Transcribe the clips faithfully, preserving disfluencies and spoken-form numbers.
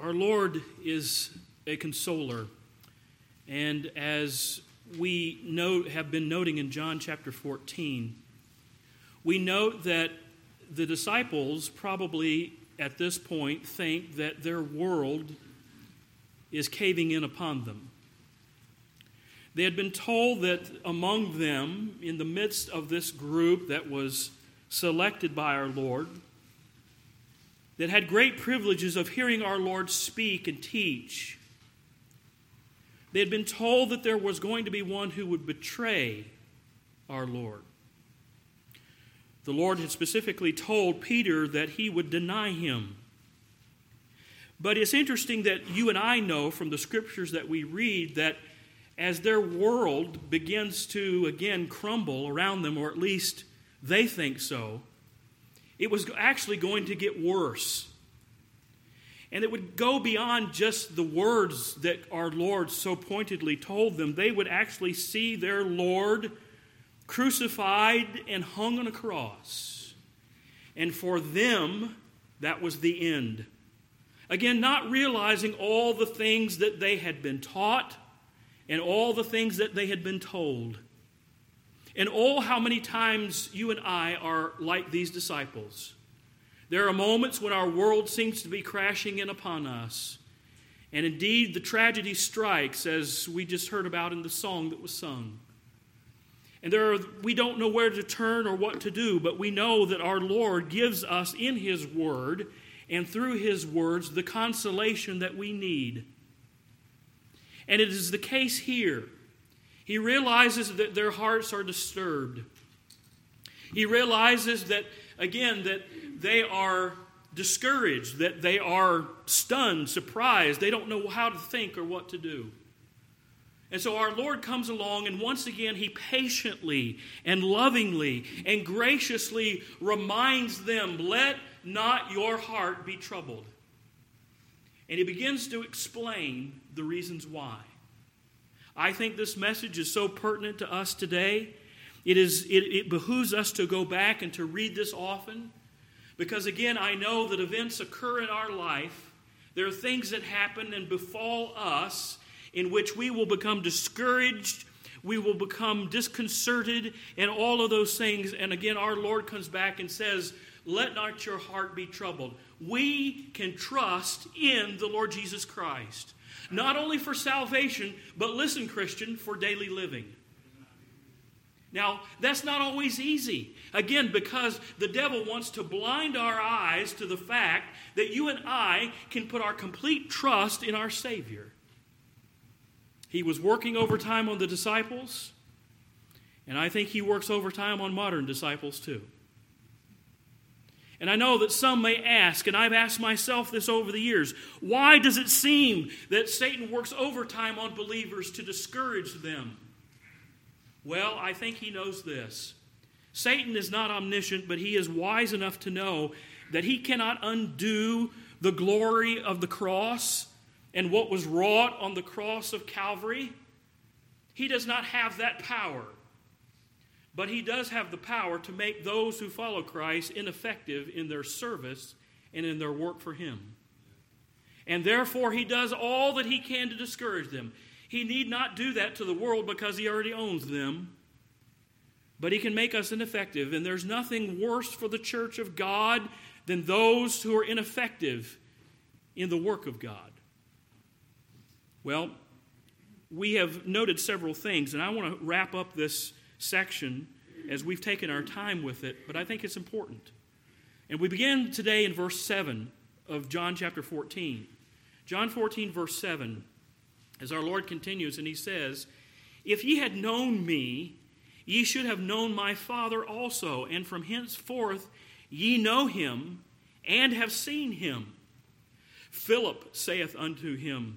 Our Lord is a consoler, and as we know, have been noting in John chapter fourteen, we note that the disciples probably at this point think that their world is caving in upon them. They had been told that among them, in the midst of this group that was selected by our Lord, that had great privileges of hearing our Lord speak and teach, they had been told that there was going to be one who would betray our Lord. The Lord had specifically told Peter that he would deny him. But it's interesting that you and I know from the scriptures that we read that as their world begins to again crumble around them, or at least they think so, it was actually going to get worse. And it would go beyond just the words that our Lord so pointedly told them. They would actually see their Lord crucified and hung on a cross. And for them, that was the end. Again, not realizing all the things that they had been taught and all the things that they had been told. And oh, how many times you and I are like these disciples. There are moments when our world seems to be crashing in upon us. And indeed, the tragedy strikes, as we just heard about in the song that was sung. And there are, we don't know where to turn or what to do, but we know that our Lord gives us in His Word and through His words the consolation that we need. And it is the case here. He realizes that their hearts are disturbed. He realizes that, again, that they are discouraged, that they are stunned, surprised. They don't know how to think or what to do. And so our Lord comes along, and once again He patiently and lovingly and graciously reminds them, let not your heart be troubled. And He begins to explain the reasons why. I think this message is so pertinent to us today. It is, it, it behooves us to go back and to read this often. Because again, I know that events occur in our life. There are things that happen and befall us in which we will become discouraged, we will become disconcerted, and all of those things. And again, our Lord comes back and says, let not your heart be troubled. We can trust in the Lord Jesus Christ. Not only for salvation, but listen, Christian, for daily living. Now, that's not always easy. Again, because the devil wants to blind our eyes to the fact that you and I can put our complete trust in our Savior. He was working overtime on the disciples, and I think He works overtime on modern disciples too. And I know that some may ask, and I've asked myself this over the years, why does it seem that Satan works overtime on believers to discourage them? Well, I think he knows this. Satan is not omniscient, but he is wise enough to know that he cannot undo the glory of the cross and what was wrought on the cross of Calvary. He does not have that power. But he does have the power to make those who follow Christ ineffective in their service and in their work for Him. And therefore, he does all that he can to discourage them. He need not do that to the world because he already owns them. But he can make us ineffective. And there's nothing worse for the church of God than those who are ineffective in the work of God. Well, we have noted several things, and I want to wrap up this section as we've taken our time with it, but I think it's important. And we begin today in verse seven of John chapter fourteen. John fourteen, verse seven, as our Lord continues, and He says, if ye had known me, ye should have known my Father also, and from henceforth ye know Him, and have seen Him. Philip saith unto Him,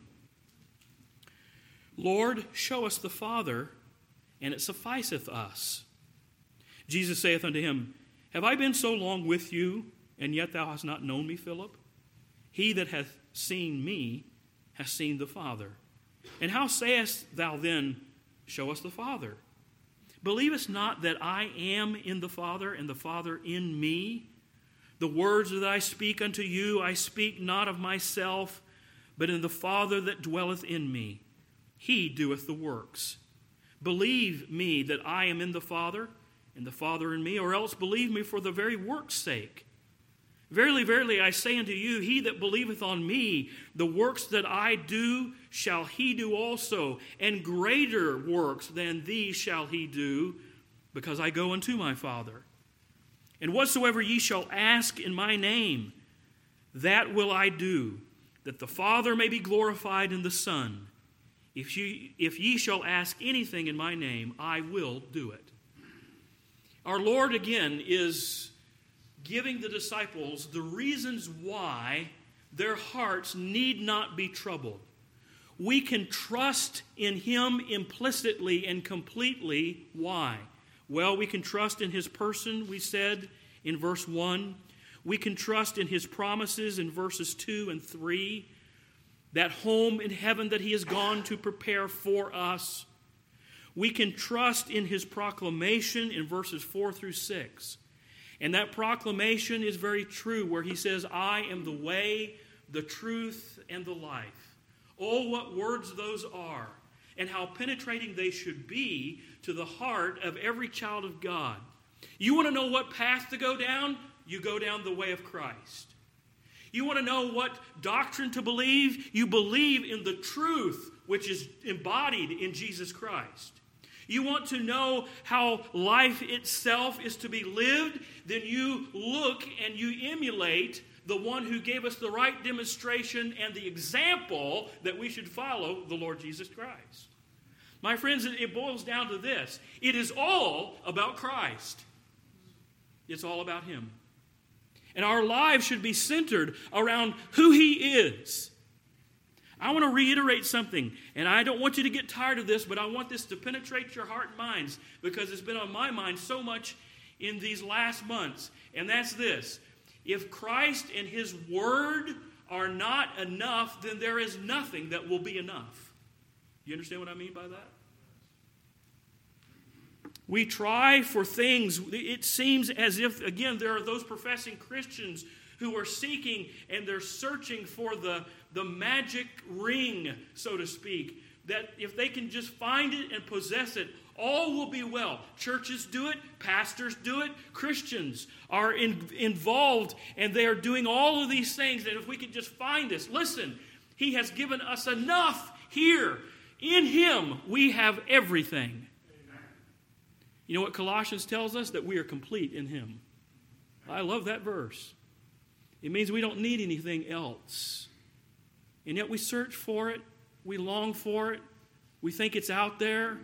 Lord, show us the Father, and it sufficeth us. Jesus saith unto him, have I been so long with you, and yet thou hast not known me, Philip? He that hath seen me hath seen the Father. And how sayest thou then, show us the Father? Believest not that I am in the Father, and the Father in me? The words that I speak unto you, I speak not of myself, but in the Father that dwelleth in me. He doeth the works. Believe me that I am in the Father, and the Father in me, or else believe me for the very work's sake. Verily, verily, I say unto you, he that believeth on me, the works that I do shall he do also, and greater works than these shall he do, because I go unto my Father. And whatsoever ye shall ask in my name, that will I do, that the Father may be glorified in the Son. If ye, if ye shall ask anything in my name, I will do it. Our Lord, again, is giving the disciples the reasons why their hearts need not be troubled. We can trust in Him implicitly and completely. Why? Well, we can trust in His person, we said in verse one. We can trust in His promises in verses two and three. That home in heaven that He has gone to prepare for us. We can trust in His proclamation in verses four through six. And that proclamation is very true, where He says, I am the way, the truth, and the life. Oh, what words those are, and how penetrating they should be to the heart of every child of God. You want to know what path to go down? You go down the way of Christ. You want to know what doctrine to believe? You believe in the truth which is embodied in Jesus Christ. You want to know how life itself is to be lived? Then you look and you emulate the one who gave us the right demonstration and the example that we should follow, the Lord Jesus Christ. My friends, it boils down to this. It is all about Christ. It's all about Him. And our lives should be centered around who He is. I want to reiterate something, and I don't want you to get tired of this, but I want this to penetrate your heart and minds, because it's been on my mind so much in these last months, and that's this. If Christ and His Word are not enough, then there is nothing that will be enough. You understand what I mean by that? We try for things. It seems as if, again, there are those professing Christians who are seeking and they're searching for the, the magic ring, so to speak, that if they can just find it and possess it, all will be well. Churches do it, pastors do it, Christians are in, involved, and they are doing all of these things, and if we could just find this. Listen, He has given us enough here. In Him, we have everything. You know what Colossians tells us? That we are complete in Him. I love that verse. It means we don't need anything else. And yet we search for it. We long for it. We think it's out there.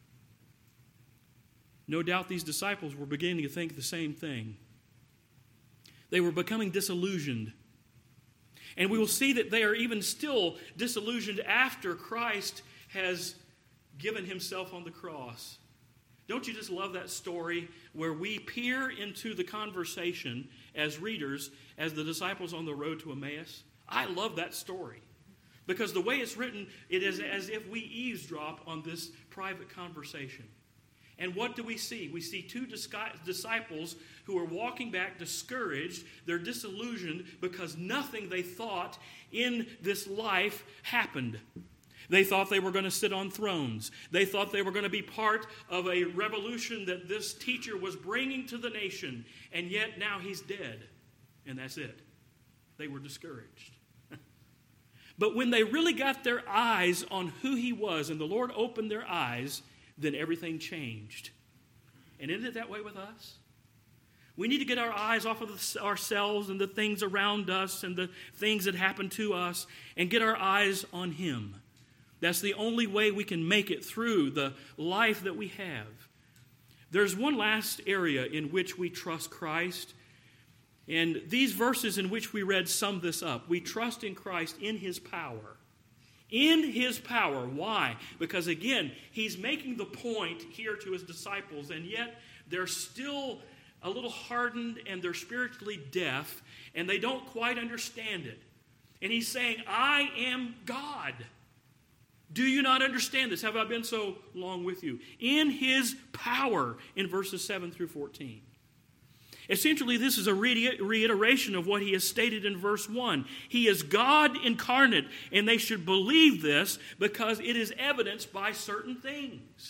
No doubt these disciples were beginning to think the same thing. They were becoming disillusioned. And we will see that they are even still disillusioned after Christ has given Himself on the cross. Don't you just love that story where we peer into the conversation as readers, as the disciples on the road to Emmaus? I love that story. Because the way it's written, it is as if we eavesdrop on this private conversation. And what do we see? We see two disciples who are walking back discouraged. They're disillusioned because nothing they thought in this life happened. They thought they were going to sit on thrones. They thought they were going to be part of a revolution that this teacher was bringing to the nation. And yet now he's dead. And that's it. They were discouraged. But when they really got their eyes on who he was, and the Lord opened their eyes, then everything changed. And isn't it that way with us? We need to get our eyes off of ourselves and the things around us and the things that happen to us and get our eyes on Him. That's the only way we can make it through the life that we have. There's one last area in which we trust Christ. And these verses in which we read sum this up. We trust in Christ in His power. In His power. Why? Because again, He's making the point here to His disciples, and yet they're still a little hardened and they're spiritually deaf, and they don't quite understand it. And He's saying, I am God. Do you not understand this? Have I been so long with you? In His power, in verses seven through fourteen. Essentially, this is a reiteration of what he has stated in verse one. He is God incarnate, and they should believe this because it is evidenced by certain things.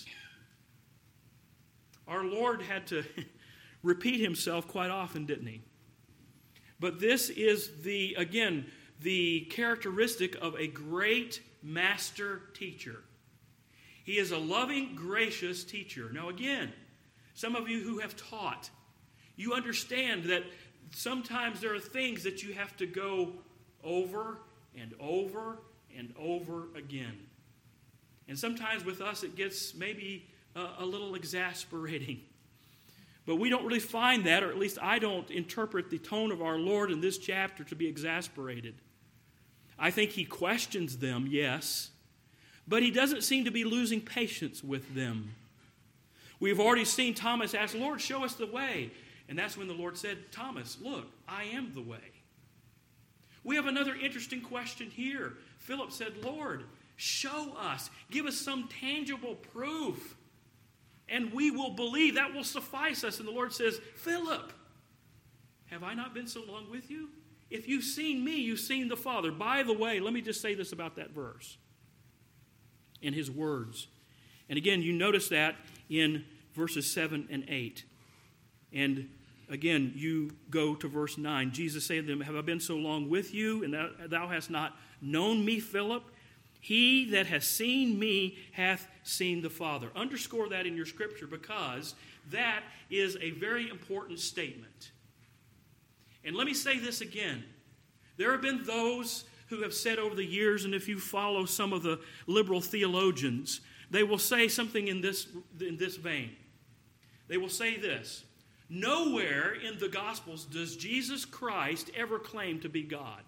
Our Lord had to repeat himself quite often, didn't he? But this is, the again, the characteristic of a great master teacher. He is a loving, gracious teacher. Now again, some of you who have taught, you understand that sometimes there are things that you have to go over and over and over again. And sometimes with us it gets maybe a, a little exasperating. But we don't really find that, or at least I don't interpret the tone of our Lord in this chapter to be exasperated. I think he questions them, yes, but he doesn't seem to be losing patience with them. We've already seen Thomas ask, Lord, show us the way. And that's when the Lord said, Thomas, look, I am the way. We have another interesting question here. Philip said, Lord, show us. Give us some tangible proof. And we will believe. That will suffice us. And the Lord says, Philip, have I not been so long with you? If you've seen me, you've seen the Father. By the way, let me just say this about that verse. In his words. And again, you notice that in verses seven and eight. And again, you go to verse nine. Jesus said to them, have I been so long with you, and thou, thou hast not known me, Philip? He that has seen me hath seen the Father. Underscore that in your scripture, because that is a very important statement. And let me say this again. There have been those who have said over the years, and if you follow some of the liberal theologians, they will say something in this, in this vein. They will say this: nowhere in the Gospels does Jesus Christ ever claim to be God.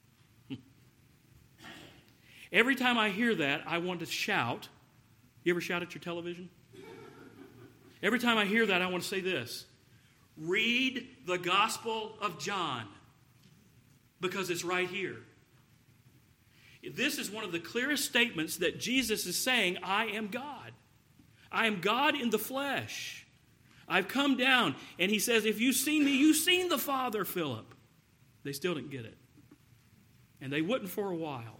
Every time I hear that, I want to shout. You ever shout at your television? Every time I hear that, I want to say this: read the Gospel of John, because it's right here. This is one of the clearest statements that Jesus is saying, I am God. I am God in the flesh. I've come down. And he says, if you've seen me, you've seen the Father, Philip. They still didn't get it. And they wouldn't for a while.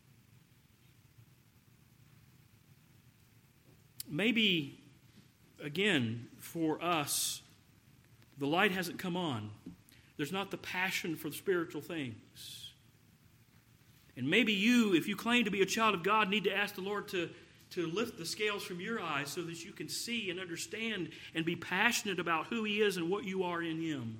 Maybe, again, for us, the light hasn't come on. There's not the passion for spiritual things. And maybe you, if you claim to be a child of God, need to ask the Lord to, to lift the scales from your eyes so that you can see and understand and be passionate about who he is and what you are in him.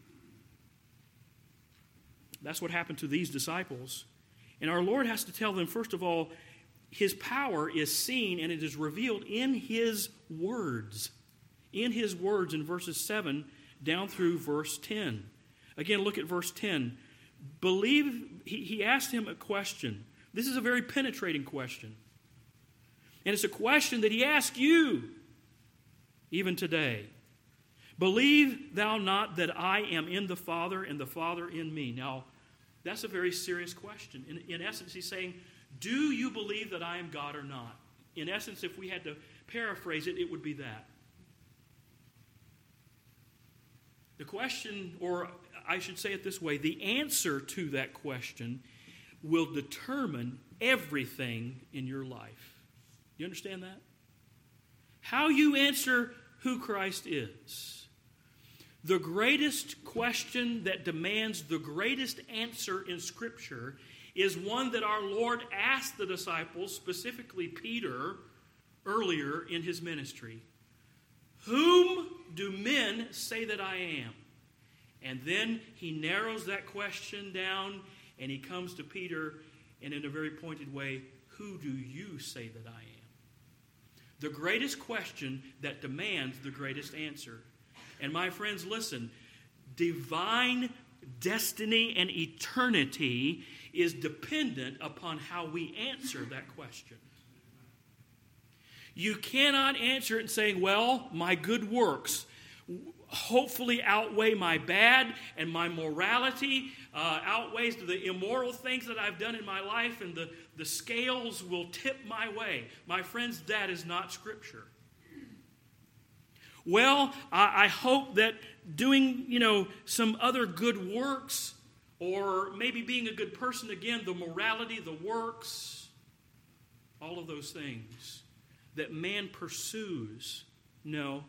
That's what happened to these disciples. And our Lord has to tell them, first of all, his power is seen and it is revealed in his words. In his words in verses seven down through verse ten. Again, look at verse ten. Believe, he, he asked him a question. This is a very penetrating question. And it's a question that he asked you, even today. Believe thou not that I am in the Father and the Father in me? Now, that's a very serious question. In, in essence, he's saying, do you believe that I am God or not? In essence, if we had to paraphrase it, it would be that. The question, or I should say it this way, the answer to that question will determine everything in your life. Do you understand that? How you answer who Christ is. The greatest question that demands the greatest answer in Scripture is one that our Lord asked the disciples, specifically Peter, earlier in his ministry. Whom do men say that I am? And then he narrows that question down and he comes to Peter and in a very pointed way, who do you say that I am? The greatest question that demands the greatest answer. And my friends, listen, divine destiny and eternity is dependent upon how we answer that question. You cannot answer it saying, well, my good works hopefully outweigh my bad, and my morality uh, outweighs the immoral things that I've done in my life, and the, the scales will tip my way. My friends, that is not Scripture. Well, I, I hope that doing, you know, some other good works, or maybe being a good person, again, the morality, the works, all of those things that man pursues. No.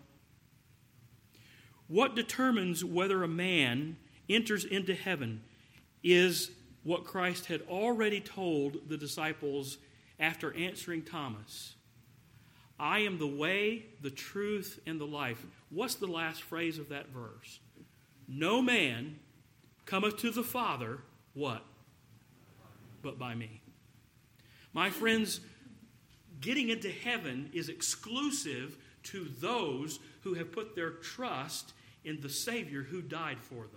What determines whether a man enters into heaven is what Christ had already told the disciples after answering Thomas. I am the way, the truth, and the life. What's the last phrase of that verse? No man cometh to the Father, what? But by me. My friends, getting into heaven is exclusive to those who have put their trust in the Savior who died for them.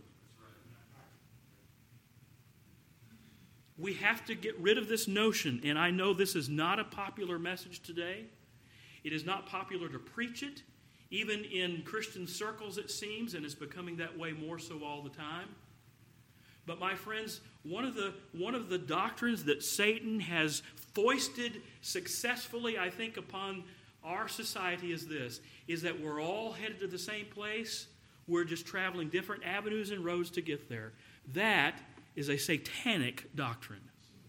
We have to get rid of this notion, and I know this is not a popular message today. It is not popular to preach it, even in Christian circles it seems, and it's becoming that way more so all the time. But my friends, one of the one of the doctrines that Satan has foisted successfully, I think, upon our society is this, is that we're all headed to the same place. We're just traveling different avenues and roads to get there. That is a satanic doctrine.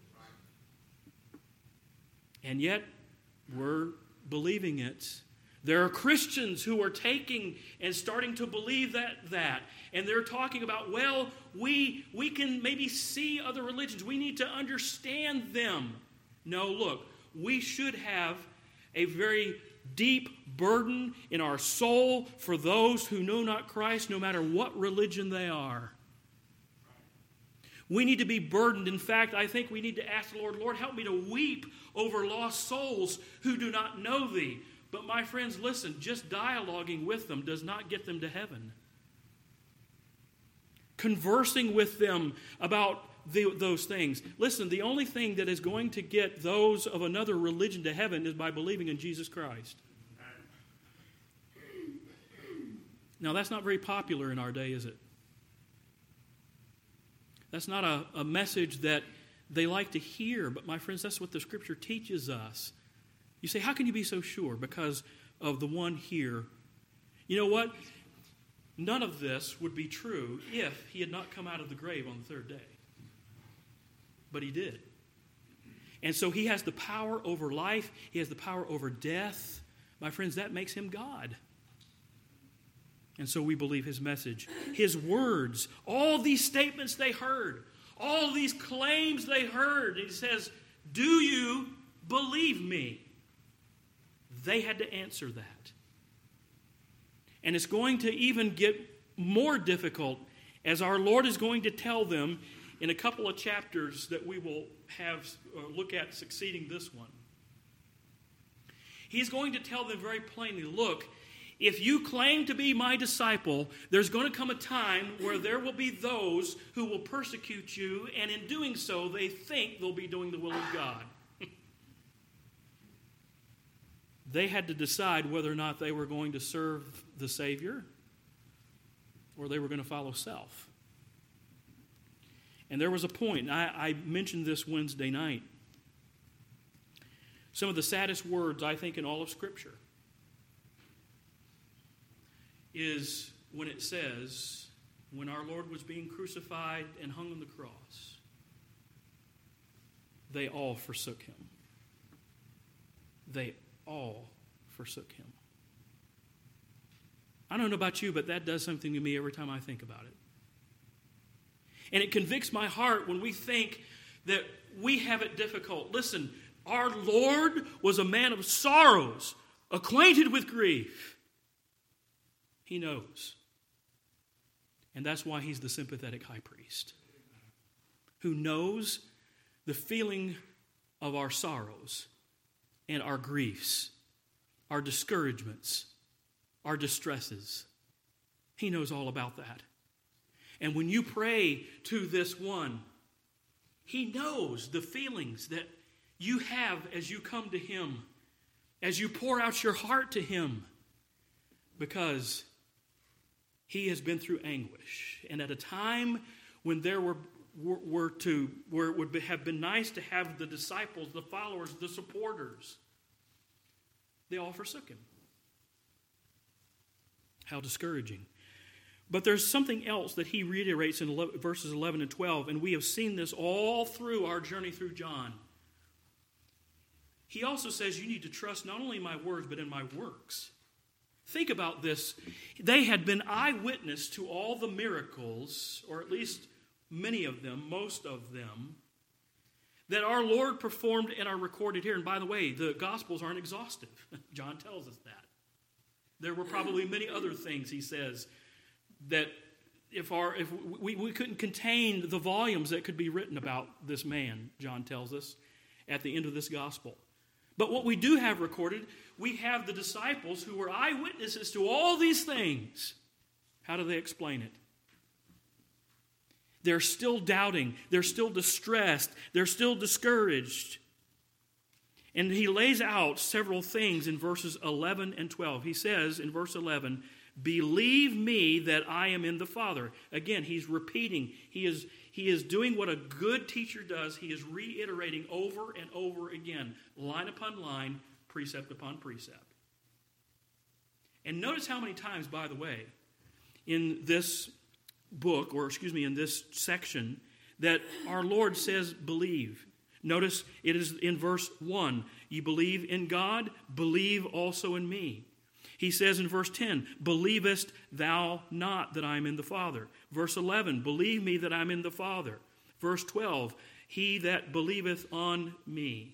And yet, we're believing it. There are Christians who are taking and starting to believe that, that. And they're talking about, well, we, we can maybe see other religions. We need to understand them. No, look, we should have a very deep burden in our soul for those who know not Christ, no matter what religion they are. We need to be burdened. In fact, I think we need to ask the Lord, Lord, help me to weep over lost souls who do not know Thee. But my friends, listen, just dialoguing with them does not get them to heaven. Conversing with them about the, those things. Listen, the only thing that is going to get those of another religion to heaven is by believing in Jesus Christ. Now, that's not very popular in our day, is it? That's not a, a message that they like to hear, but my friends, that's what the Scripture teaches us. You say, how can you be so sure? Because of the one here. You know what? None of this would be true if He had not come out of the grave on the third day. But He did. And so He has the power over life. He has the power over death. My friends, that makes Him God. And so we believe His message. His words, all these statements they heard, all these claims they heard. He says, do you believe me? They had to answer that. And it's going to even get more difficult as our Lord is going to tell them in a couple of chapters that we will have uh, look at succeeding this one. He's going to tell them very plainly, look, if you claim to be my disciple, there's going to come a time where there will be those who will persecute you, and in doing so, they think they'll be doing the will of God. They had to decide whether or not they were going to serve the Savior or they were going to follow self. And there was a point, I, I mentioned this Wednesday night. Some of the saddest words, I think, in all of Scripture is when it says, when our Lord was being crucified and hung on the cross, they all forsook Him. They all forsook Him. I don't know about you, but that does something to me every time I think about it. And it convicts my heart when we think that we have it difficult. Listen, our Lord was a man of sorrows, acquainted with grief. He knows. And that's why He's the sympathetic high priest, who knows the feeling of our sorrows and our griefs, our discouragements, our distresses. He knows all about that. And when you pray to this one, He knows the feelings that you have as you come to Him, as you pour out your heart to Him, because He has been through anguish. And at a time when there were, were, were to, where it would have been nice to have the disciples, the followers, the supporters, they all forsook Him. How discouraging. But there's something else that he reiterates in verses eleven and twelve, and we have seen this all through our journey through John. He also says you need to trust not only in my words, but in my works. Think about this. They had been eyewitness to all the miracles, or at least many of them, most of them, that our Lord performed and are recorded here. And by the way, the Gospels aren't exhaustive. John tells us that. There were probably many other things, he says, that if our if we, we couldn't contain the volumes that could be written about this man, John tells us, at the end of this Gospel. But what we do have recorded, we have the disciples who were eyewitnesses to all these things. How do they explain it? They're still doubting. They're still distressed. They're still discouraged. And he lays out several things in verses eleven and twelve. He says in verse eleven, believe me that I am in the Father. Again, he's repeating. He is, he is doing what a good teacher does. He is reiterating over and over again, line upon line, precept upon precept. And notice how many times, by the way, in this book, or excuse me, in this section, that our Lord says believe. Notice it is in verse one, you believe in God, believe also in me. He says in verse ten, believest thou not that I am in the Father? Verse eleven, believe me that I am in the Father. Verse twelve, he that believeth on me.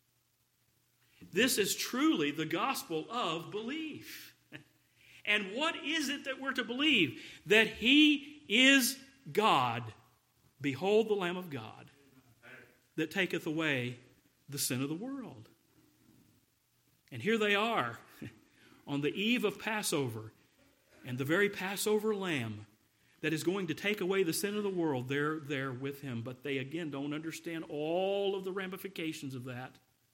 This is truly the gospel of belief. And what is it that we're to believe? That he is God. Behold the Lamb of God that taketh away the sin of the world. And here they are on the eve of Passover, and the very Passover lamb that is going to take away the sin of the world, they're there with him. But they, again, don't understand all of the ramifications of that.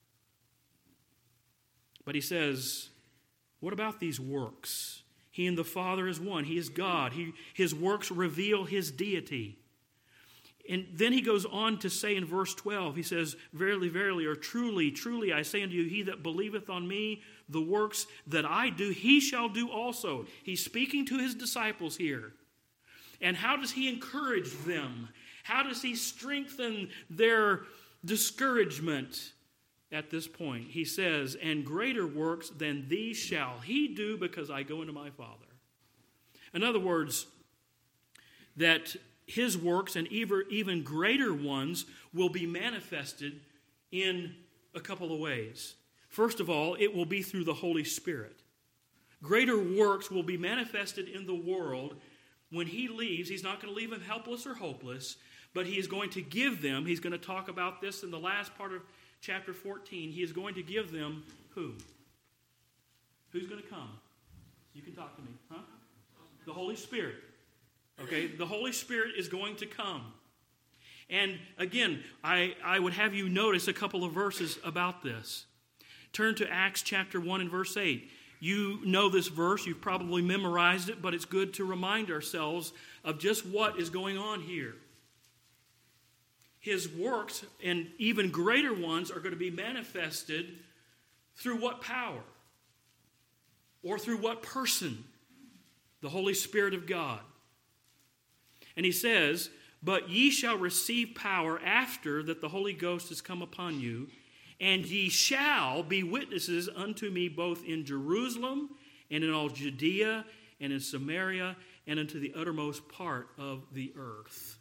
But he says, what about these works? He and the Father is one. He is God. He, his works reveal his deity. And then he goes on to say in verse twelve, he says, verily, verily, or truly, truly, I say unto you, he that believeth on me, the works that I do, he shall do also. He's speaking to his disciples here. And how does he encourage them? How does he strengthen their discouragement at this point? He says, and greater works than these shall he do, because I go into my Father. In other words, that his works and even greater ones will be manifested in a couple of ways. First of all, it will be through the Holy Spirit. Greater works will be manifested in the world when he leaves. He's not going to leave them helpless or hopeless, but he is going to give them, he's going to talk about this in the last part of chapter fourteen, he is going to give them who? Who's going to come? You can talk to me, huh? The Holy Spirit. Okay, the Holy Spirit is going to come. And again, I, I would have you notice a couple of verses about this. Turn to Acts chapter one and verse eight. You know this verse, you've probably memorized it, but it's good to remind ourselves of just what is going on here. His works, and even greater ones, are going to be manifested through what power? Or through what person? The Holy Spirit of God. And he says, but ye shall receive power after that the Holy Ghost has come upon you, and ye shall be witnesses unto me both in Jerusalem and in all Judea and in Samaria and unto the uttermost part of the earth.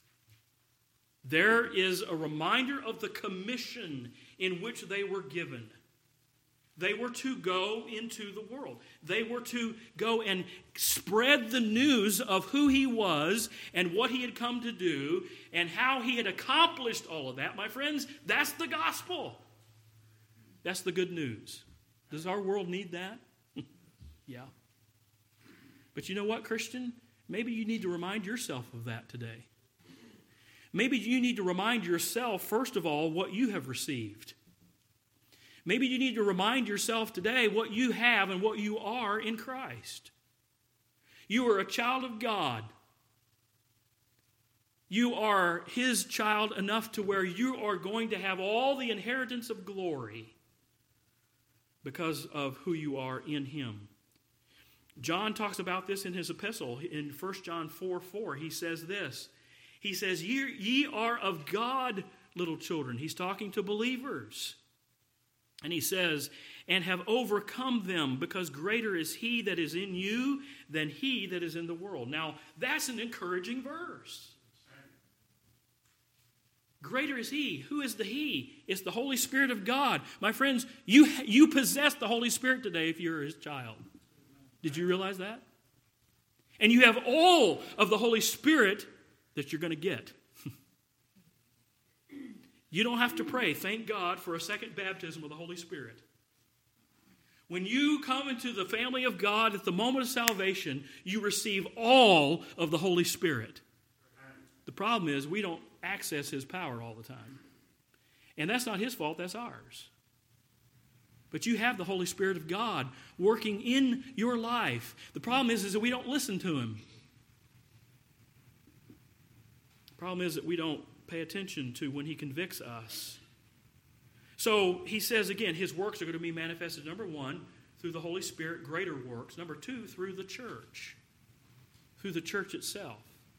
There is a reminder of the commission in which they were given. They were to go into the world. They were to go and spread the news of who he was and what he had come to do and how he had accomplished all of that. My friends, that's the gospel. That's the good news. Does our world need that? Yeah. But you know what, Christian? Maybe you need to remind yourself of that today. Maybe you need to remind yourself, first of all, what you have received. Maybe you need to remind yourself today what you have and what you are in Christ. You are a child of God. You are his child enough to where you are going to have all the inheritance of glory because of who you are in him. John talks about this in his epistle. In First John four four, he says this. He says, ye, ye are of God, little children. He's talking to believers. And he says, and have overcome them, because greater is he that is in you than he that is in the world. Now, that's an encouraging verse. Greater is he. Who is the he? It's the Holy Spirit of God. My friends, you, you possess the Holy Spirit today if you're his child. Did you realize that? And you have all of the Holy Spirit that you're going to get. You don't have to pray, thank God, for a second baptism of the Holy Spirit. When you come into the family of God at the moment of salvation, you receive all of the Holy Spirit. The problem is we don't access his power all the time. And that's not his fault, that's ours. But you have the Holy Spirit of God working in your life. The problem is, is that we don't listen to him. The problem is that we don't pay attention to when he convicts us. So he says again, his works are going to be manifested, number one, through the Holy Spirit, greater works. Number two, through the church, through the church itself.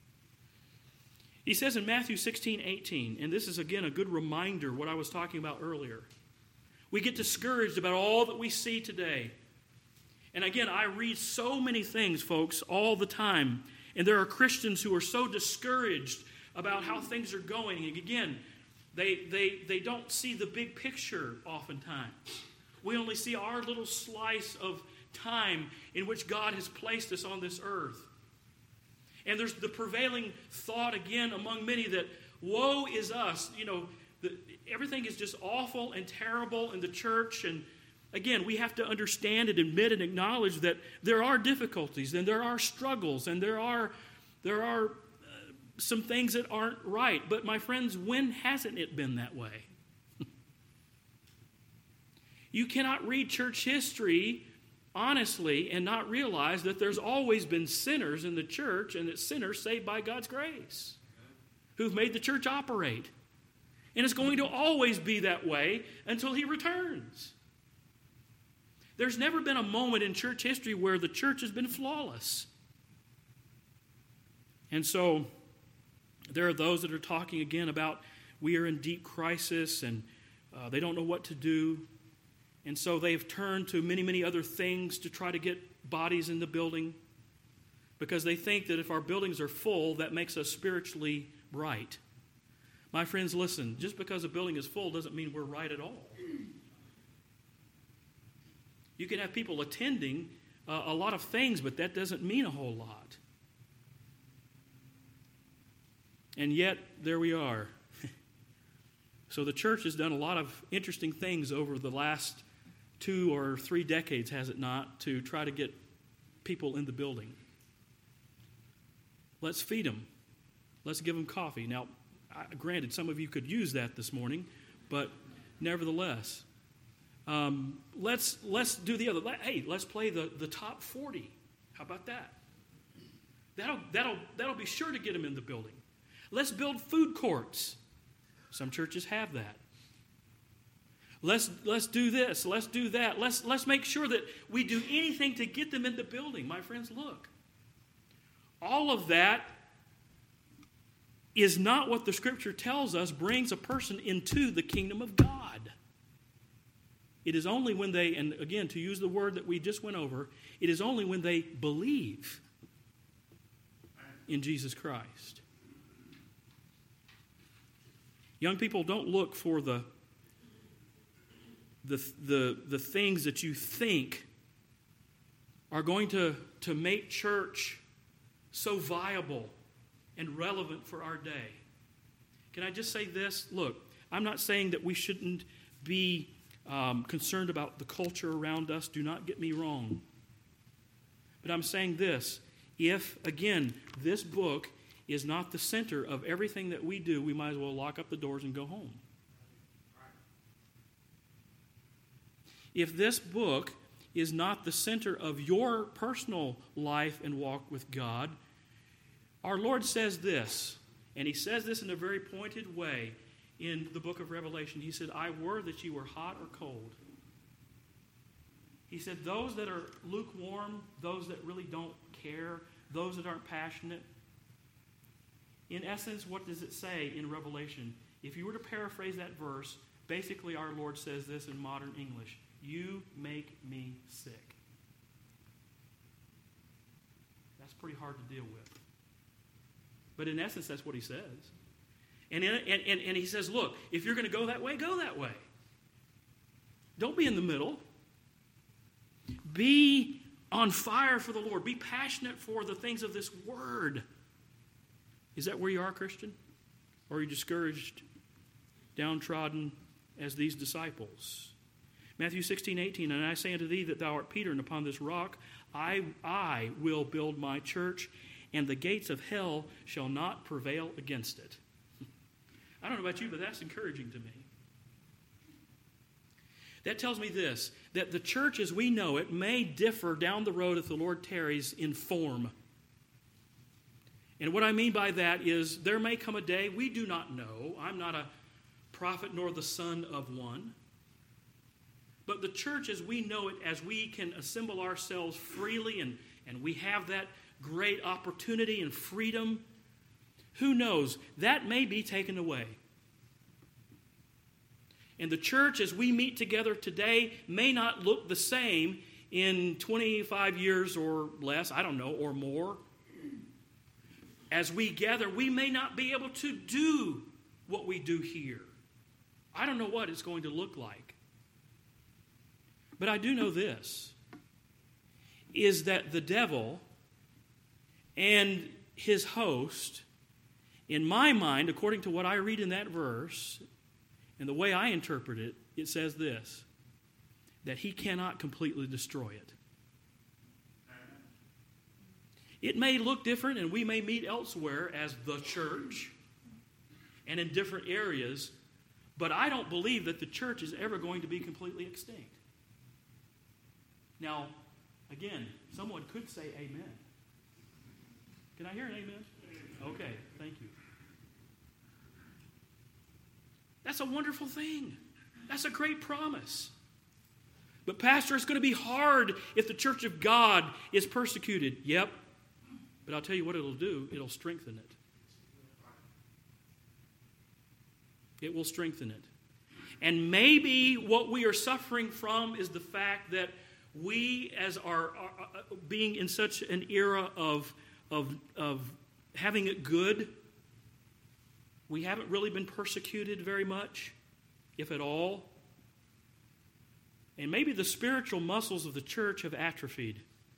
He says in Matthew sixteen eighteen, and this is again a good reminder what I was talking about earlier. We get discouraged about all that we see today. And again, I read so many things, folks, all the time. And there are Christians who are so discouraged about how things are going. And again, they, they, they don't see the big picture oftentimes. We only see our little slice of time in which God has placed us on this earth. And there's the prevailing thought again among many that woe is us. You know, the, everything is just awful and terrible in the church. And again, we have to understand and admit and acknowledge that there are difficulties and there are struggles and there are there are some things that aren't right. But my friends, when hasn't it been that way? You cannot read church history honestly and not realize that there's always been sinners in the church and that sinners saved by God's grace who've made the church operate. And it's going to always be that way until he returns. There's never been a moment in church history where the church has been flawless. And so there are those that are talking again about we are in deep crisis and uh, they don't know what to do. And so they've turned to many, many other things to try to get bodies in the building because they think that if our buildings are full, that makes us spiritually right. My friends, listen, just because a building is full doesn't mean we're right at all. You can have people attending uh, a lot of things, but that doesn't mean a whole lot. And yet, there we are. So the church has done a lot of interesting things over the last two or three decades, has it not, to try to get people in the building. Let's feed them. Let's give them coffee. Now, granted, some of you could use that this morning, but nevertheless, um, let's let's do the other. Let, hey, let's play the, the top forty. How about that? That'll that'll that'll be sure to get them in the building. Let's build food courts. Some churches have that. Let's let's do this. Let's do that. Let's let's make sure that we do anything to get them in the building. My friends, look. All of that is not what the Scripture tells us brings a person into the kingdom of God. It is only when they, and again, to use the word that we just went over, it is only when they believe in Jesus Christ. Young people, don't look for the, the, the, the things that you think are going to, to make church so viable and relevant for our day. Can I just say this? Look, I'm not saying that we shouldn't be um, concerned about the culture around us. Do not get me wrong. But I'm saying this. If, again, this book is not the center of everything that we do, we might as well lock up the doors and go home. If this book is not the center of your personal life and walk with God, our Lord says this, and he says this in a very pointed way in the book of Revelation. He said, I were that you were hot or cold. He said, those that are lukewarm, those that really don't care, those that aren't passionate. In essence, what does it say in Revelation? If you were to paraphrase that verse, basically our Lord says this in modern English: you make me sick. That's pretty hard to deal with. But in essence, that's what he says. And, in, and, and, and he says, look, if you're going to go that way, go that way. Don't be in the middle. Be on fire for the Lord. Be passionate for the things of this word. Is that where you are, Christian? Or are you discouraged, downtrodden as these disciples? Matthew sixteen, eighteen, and I say unto thee that thou art Peter, and upon this rock I, I will build my church, and the gates of hell shall not prevail against it. I don't know about you, but that's encouraging to me. That tells me this, that the church as we know it may differ down the road if the Lord tarries in form. And what I mean by that is there may come a day, we do not know. I'm not a prophet nor the son of one. But the church as we know it, as we can assemble ourselves freely and, and we have that great opportunity and freedom, who knows? That may be taken away. And the church as we meet together today may not look the same in twenty-five years or less, I don't know, or more. As we gather, we may not be able to do what we do here. I don't know what it's going to look like. But I do know this, is that the devil and his host, in my mind, according to what I read in that verse, and the way I interpret it, it says this, that he cannot completely destroy it. It may look different, and we may meet elsewhere as the church and in different areas, but I don't believe that the church is ever going to be completely extinct. Now, again, someone could say amen. Can I hear an amen? Okay, thank you. That's a wonderful thing. That's a great promise. But Pastor, it's going to be hard if the church of God is persecuted. Yep. But I'll tell you what it'll do. It'll strengthen it. It will strengthen it. And maybe what we are suffering from is the fact that we, as our, our being in such an era of, of, of having it good, we haven't really been persecuted very much, if at all. And maybe the spiritual muscles of the church have atrophied.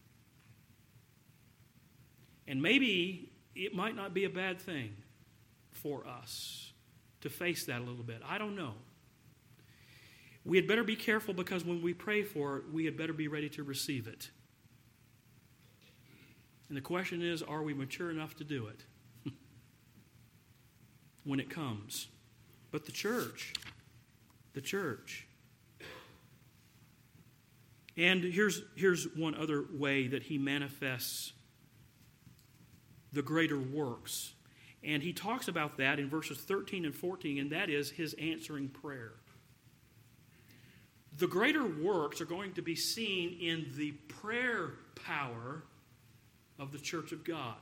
And maybe it might not be a bad thing for us to face that a little bit. I don't know. We had better be careful, because when we pray for it, we had better be ready to receive it. And the question is, are we mature enough to do it when it comes? But the church, the church. And here's, here's one other way that he manifests the greater works. And he talks about that in verses thirteen and fourteen, and that is his answering prayer. The greater works are going to be seen in the prayer power of the church of God.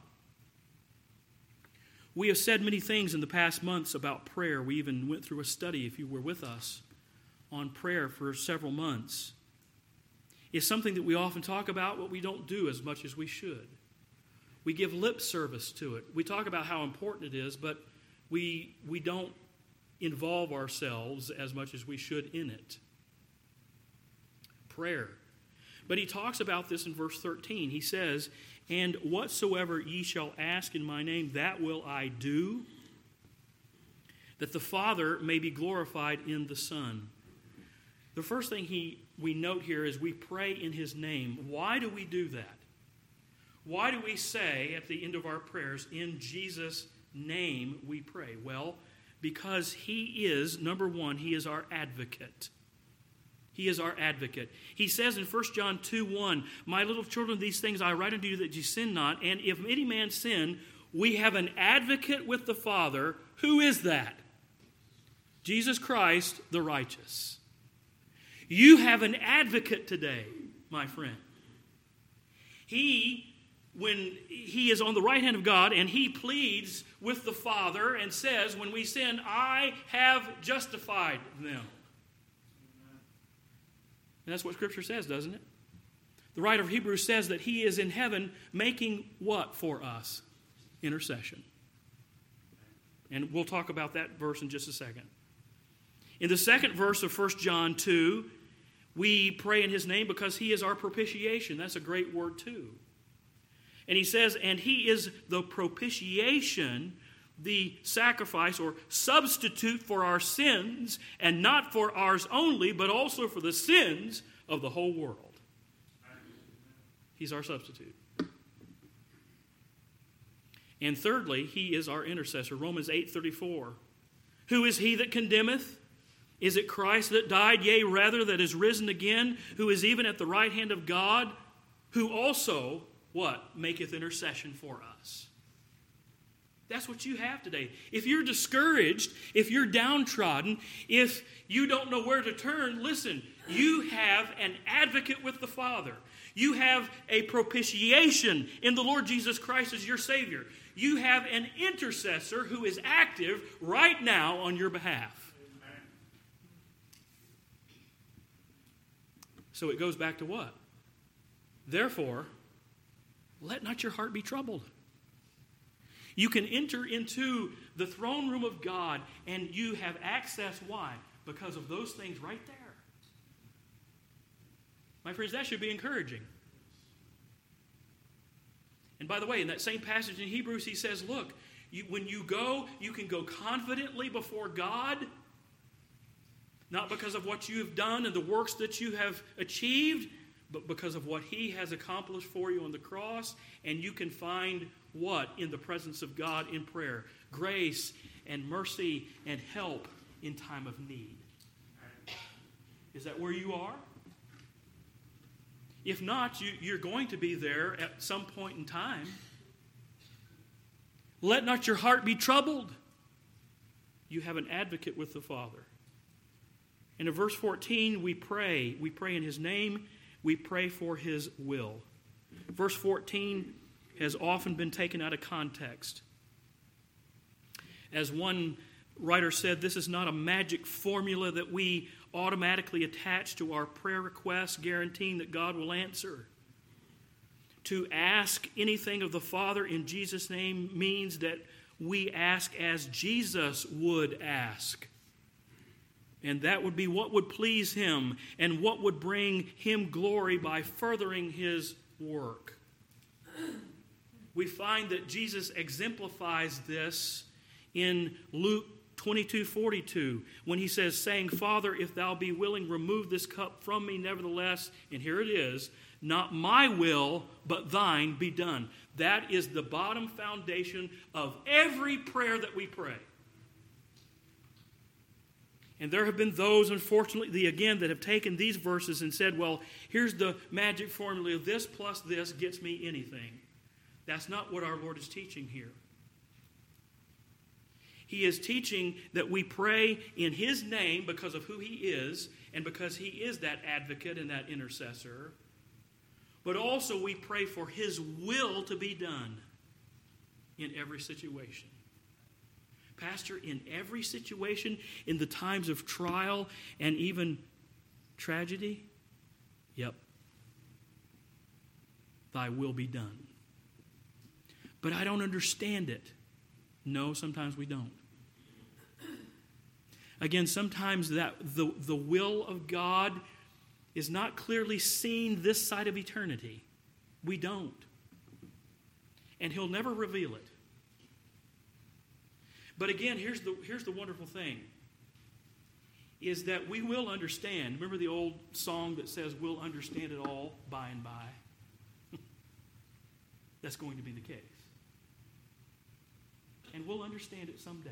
We have said many things in the past months about prayer. We even went through a study, if you were with us, on prayer for several months. It's something that we often talk about, but we don't do as much as we should. We give lip service to it. We talk about how important it is, but we, we don't involve ourselves as much as we should in it. Prayer. But he talks about this in verse thirteen. He says, "And whatsoever ye shall ask in my name, that will I do, that the Father may be glorified in the Son." The first thing he we note here is we pray in his name. Why do we do that? Why do we say at the end of our prayers, in Jesus' name we pray? Well, because he is, number one, he is our advocate. He is our advocate. He says in First John two one, "My little children, these things I write unto you that you sin not. And if any man sin, we have an advocate with the Father." Who is that? Jesus Christ, the righteous. You have an advocate today. my friend. He, when he is on the right hand of God and he pleads with the Father and says, when we sin, I have justified them. And that's what Scripture says, doesn't it? The writer of Hebrews says that he is in heaven making what for us? Intercession. And we'll talk about that verse in just a second. In the second verse of First John two, we pray in his name because he is our propitiation. That's a great word too. And he says, and he is the propitiation, the sacrifice or substitute for our sins, and not for ours only, but also for the sins of the whole world. He's our substitute. And thirdly, he is our intercessor. Romans eight thirty-four. Who is he that condemneth? Is it Christ that died, yea, rather, that is risen again, who is even at the right hand of God, who also, what? Maketh intercession for us. That's what you have today. If you're discouraged, if you're downtrodden, if you don't know where to turn, listen, you have an advocate with the Father. You have a propitiation in the Lord Jesus Christ as your Savior. You have an intercessor who is active right now on your behalf. Amen. So it goes back to what? Therefore, let not your heart be troubled. You can enter into the throne room of God and you have access. Why? Because of those things right there. My friends, that should be encouraging. And by the way, in that same passage in Hebrews, he says, look, you, when you go, you can go confidently before God, not because of what you have done and the works that you have achieved, but because of what he has accomplished for you on the cross. And you can find what in the presence of God in prayer? Grace and mercy and help in time of need. Is that where you are? If not, you, you're going to be there at some point in time. Let not your heart be troubled. You have an advocate with the Father. And in verse fourteen, we pray. We pray in his name. We pray for his will. Verse fourteen has often been taken out of context. As one writer said, this is not a magic formula that we automatically attach to our prayer requests, guaranteeing that God will answer. To ask anything of the Father in Jesus' name means that we ask as Jesus would ask. And that would be what would please him and what would bring him glory by furthering his work. We find that Jesus exemplifies this in Luke twenty-two forty-two, when he says, saying, Father, if thou be willing, remove this cup from me. Nevertheless, and here it is, not my will, but thine be done. That is the bottom foundation of every prayer that we pray. And there have been those, unfortunately, again, that have taken these verses and said, well, here's the magic formula. This plus this gets me anything. That's not what our Lord is teaching here. He is teaching that we pray in his name because of who he is and because he is that advocate and that intercessor. But also we pray for his will to be done in every situation. Pastor, in every situation, in the times of trial and even tragedy, yep, thy will be done. But I don't understand it. No, sometimes we don't. Again, sometimes that the, the will of God is not clearly seen this side of eternity. We don't. And he'll never reveal it. But again, here's the, here's the wonderful thing, is that we will understand. Remember the old song that says, we'll understand it all by and by? That's going to be the case. And we'll understand it someday.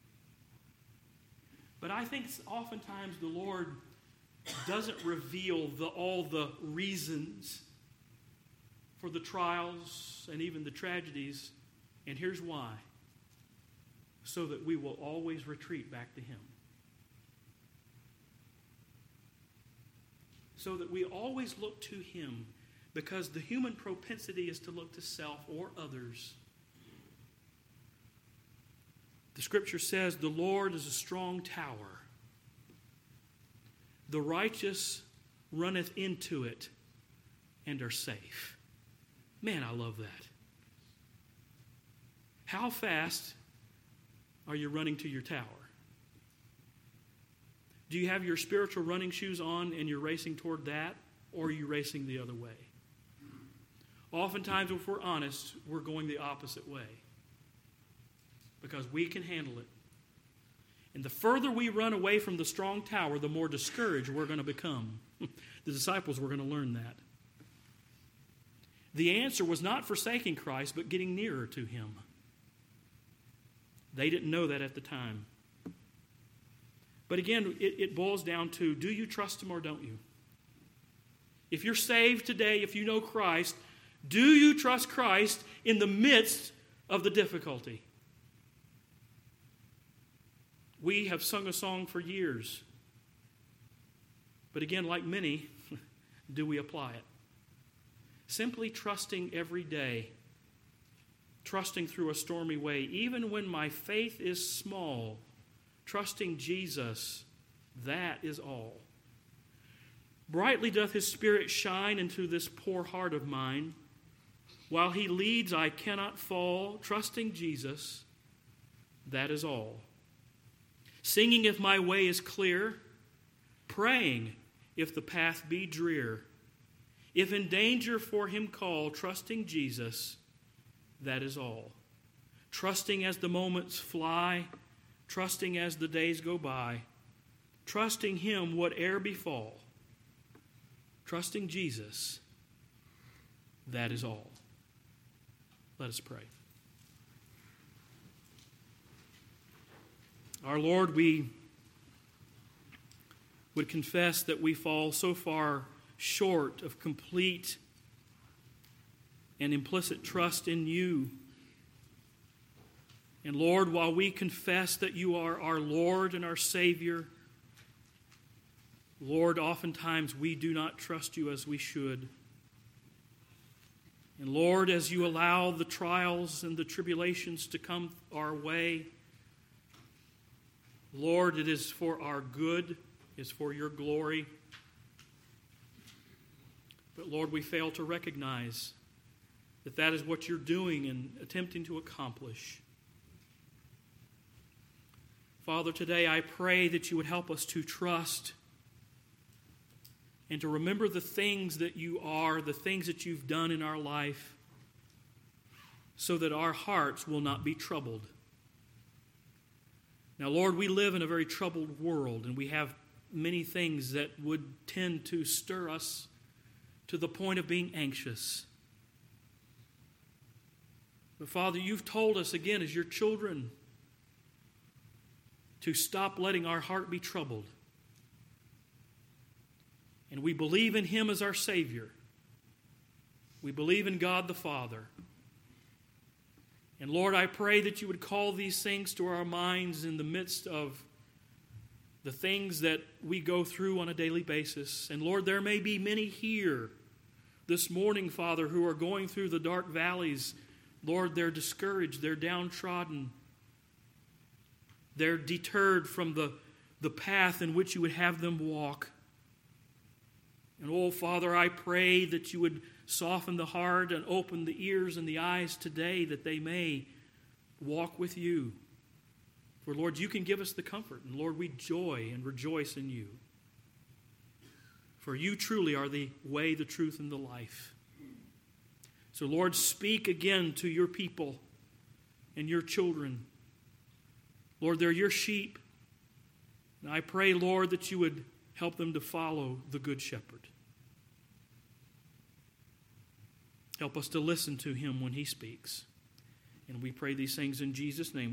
But I think oftentimes the Lord doesn't reveal the, all the reasons for the trials and even the tragedies. And here's why. So that we will always retreat back to him. so that we always look to Him, because the human propensity is to look to self or others. The Scripture says, the Lord is a strong tower. The righteous runneth into it and are safe. Man, I love that. How fast are you running to your tower? Do you have your spiritual running shoes on and you're racing toward that, or are you racing the other way? Oftentimes, if we're honest, we're going the opposite way, because we can handle it. And the further we run away from the strong tower, the more discouraged we're going to become. The disciples were going to learn that. The answer was not forsaking Christ, but getting nearer to Him. They didn't know that at the time. But again, it, it boils down to, do you trust Him or don't you? If you're saved today, if you know Christ, do you trust Christ in the midst of the difficulty? We have sung a song for years. But again, like many, do we apply it? Simply trusting every day, trusting through a stormy way, even when my faith is small, trusting Jesus, that is all. Brightly doth His Spirit shine into this poor heart of mine. While He leads, I cannot fall, trusting Jesus, that is all. Singing if my way is clear, praying if the path be drear. If in danger for Him call, trusting Jesus, that is all. Trusting as the moments fly, trusting as the days go by, trusting Him whate'er befall, trusting Jesus, that is all. Let us pray. Our Lord, we would confess that we fall so far short of complete and implicit trust in You. And Lord, while we confess that You are our Lord and our Savior, Lord, oftentimes we do not trust You as we should. And Lord, as You allow the trials and the tribulations to come our way, Lord, it is for our good, it's for Your glory. But Lord, we fail to recognize that that is what You're doing and attempting to accomplish. Father, today I pray that You would help us to trust and to remember the things that You are, the things that You've done in our life, so that our hearts will not be troubled. Now, Lord, we live in a very troubled world, and we have many things that would tend to stir us to the point of being anxious. But Father, You've told us again as Your children to stop letting our heart be troubled. And we believe in Him as our Savior. We believe in God the Father. And Lord, I pray that You would call these things to our minds in the midst of the things that we go through on a daily basis. And Lord, there may be many here this morning, Father, who are going through the dark valleys. Lord, they're discouraged, they're downtrodden. They're deterred from the, the path in which You would have them walk. And oh, Father, I pray that You would soften the heart and open the ears and the eyes today that they may walk with You. For, Lord, You can give us the comfort. And, Lord, we joy and rejoice in You. For You truly are the way, the truth, and the life. So, Lord, speak again to Your people and Your children. Lord, they're Your sheep. And I pray, Lord, that You would help them to follow the Good Shepherd. Help us to listen to Him when He speaks. And we pray these things in Jesus' name.